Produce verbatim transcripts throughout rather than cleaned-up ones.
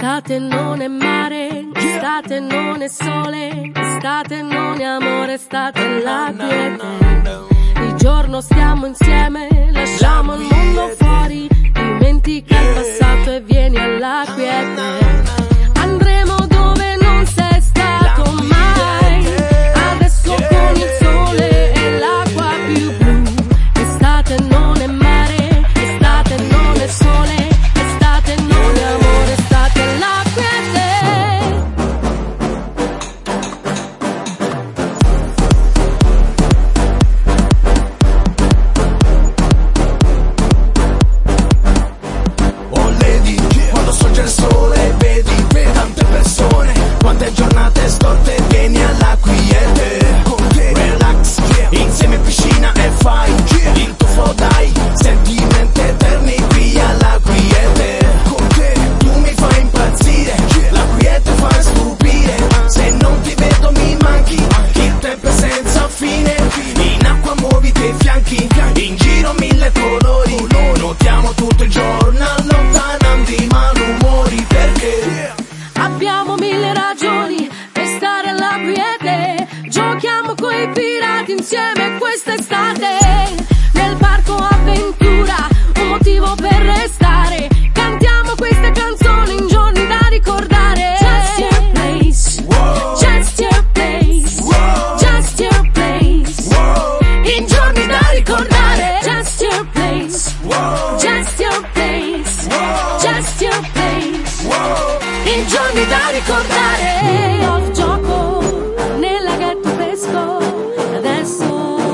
Estate non è mare, estate non è sole, estate non è amore, estate è la quiete. Di giorno stiamo insieme, lasciamo il mondo fuori, dimentica il passato e vieni alla quiete. Andremo dove non sei stato mai, adesso con il sole e l'acqua più blu. Estate non è mare, estate non è sole, estate non è amore, estate è la quiete. Oh lady, quando sorge il sole vedi tante persone, quante giornate storte, vieni alla quiete. Con te relax, insieme in piscina e fai il tuffo, dai, sentimenti eterni qui alla quiete. Con te tu mi fai impazzire, la quiete fa stupire, se non ti vedo mi manchi, il tempo è senza fine, in acqua muovi i tuoi fianchi, in giro mille colori, notiamo tutto il giorno allontanando i malumori, perché Abbiamo mille ragioni per stare alla quiete, giochiamo coi pirati insieme quest'estate. Nel parco avventura, un motivo per restare, cantiamo queste canzoni in giorni da ricordare. Just your place, wow, just your place, wow, just your place, wow, in giorni da ricordare. Just your place, wow, just your place, wow, just your place, wow. in giorni da ricordare. Ho il gioco, nel laghetto pesco, adesso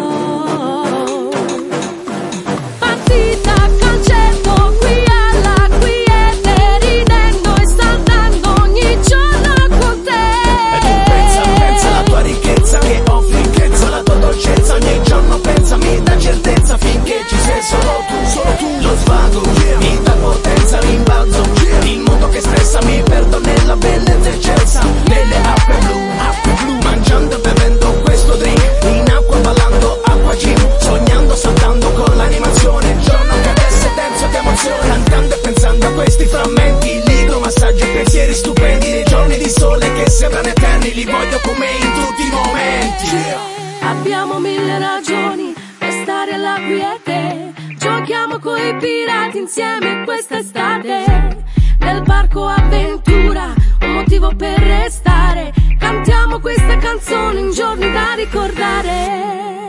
partita, calcetto, qui alla quiete, ridendo e saltando ogni giorno con te. E tu pensa, pensa alla tua ricchezza che offri, ricchezza la tua dolcezza, ogni giorno pensa, mi dà certezza finché ci sei solo tu, solo tu. Lo svago, mi dà potenza, rimbalzo, il mondo che stressa, mi perdo nella bellezza eccelsa, nelle acque blu, acque blu, mangiando e bevendo questo drink, in acqua ballando, acqua gym, sognando, saltando con l'animazione, giorno che adesso è denso di emozione, cantando e pensando a questi frammenti, ligro massaggio e pensieri stupendi, nei giorni di sole che sembrano eterni, li voglio come in tutti i momenti. Abbiamo mille ragioni per stare alla quiete, giochiamo coi pirati insieme quest'estate. Nel parco avventura, un motivo per restare, cantiamo queste canzoni in giorni da ricordare.